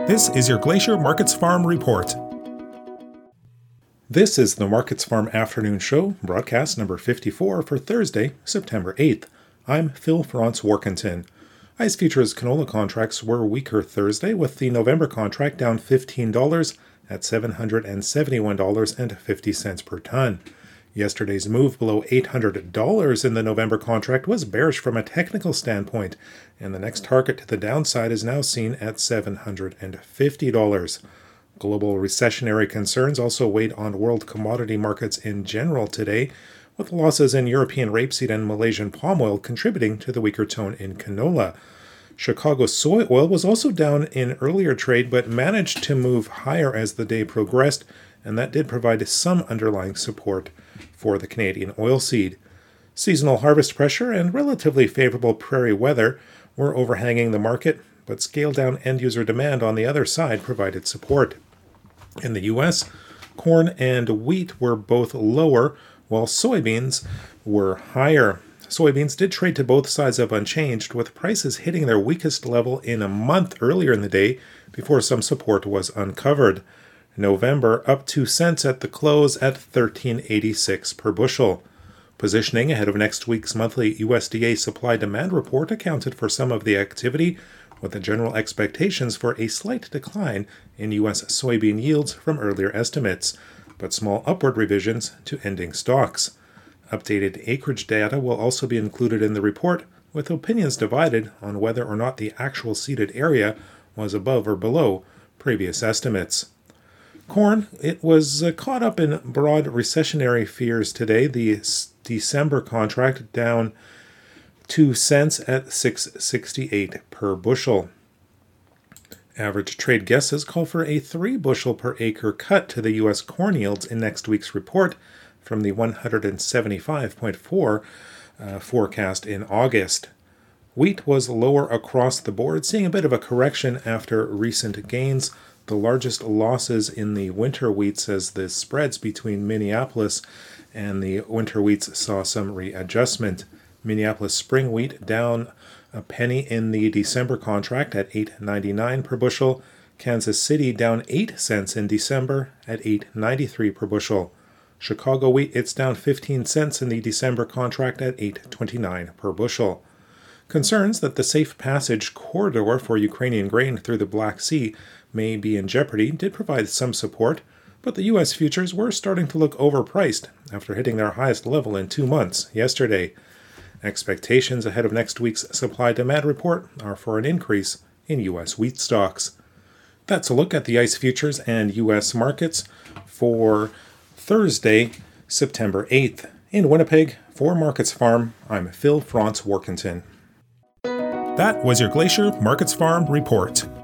This is your Glacier Markets Farm Report. This is the Markets Farm Afternoon Show, broadcast number 54 for Thursday, September 8th. I'm Phil Franz-Warkentin. ICE futures canola contracts were weaker Thursday, with the November contract down $15 at $771.50 per ton. Yesterday's move below $800 in the November contract was bearish from a technical standpoint, and the next target to the downside is now seen at $750. Global recessionary concerns also weighed on world commodity markets in general today, with losses in European rapeseed and Malaysian palm oil contributing to the weaker tone in canola. Chicago soy oil was also down in earlier trade, but managed to move higher as the day progressed, and that did provide some underlying support for the Canadian oilseed. Seasonal harvest pressure and relatively favorable prairie weather were overhanging the market, but scaled-down end-user demand on the other side provided support. In the U.S., corn and wheat were both lower, while soybeans were higher. Soybeans did trade to both sides of unchanged, with prices hitting their weakest level in a month earlier in the day before some support was uncovered. November up 2 cents at the close at $13.86 per bushel. Positioning ahead of next week's monthly USDA supply-demand report accounted for some of the activity, with the general expectations for a slight decline in U.S. soybean yields from earlier estimates, but small upward revisions to ending stocks. Updated acreage data will also be included in the report, with opinions divided on whether or not the actual seeded area was above or below previous estimates. Corn, it was caught up in broad recessionary fears today. The December contract down 2 cents at $6.68 per bushel. Average trade guesses call for a 3 bushel per acre cut to the U.S. corn yields in next week's report from the 175.4 forecast in August. Wheat was lower across the board, seeing a bit of a correction after recent gains. The largest losses in the winter wheats as the spreads between Minneapolis and the winter wheats saw some readjustment. Minneapolis spring wheat down a penny in the December contract at $8.99 per bushel. Kansas City down 8 cents in December at $8.93 per bushel. Chicago wheat, it's down 15 cents in the December contract at $8.29 per bushel. Concerns that the safe passage corridor for Ukrainian grain through the Black Sea may be in jeopardy did provide some support, but the U.S. futures were starting to look overpriced after hitting their highest level in 2 months yesterday. Expectations ahead of next week's supply-demand report are for an increase in U.S. wheat stocks. That's a look at the ICE futures and U.S. markets for Thursday, September 8th. In Winnipeg, for Markets Farm, I'm Phil Franz-Warkentin. That was your Glacier Markets Farm Report.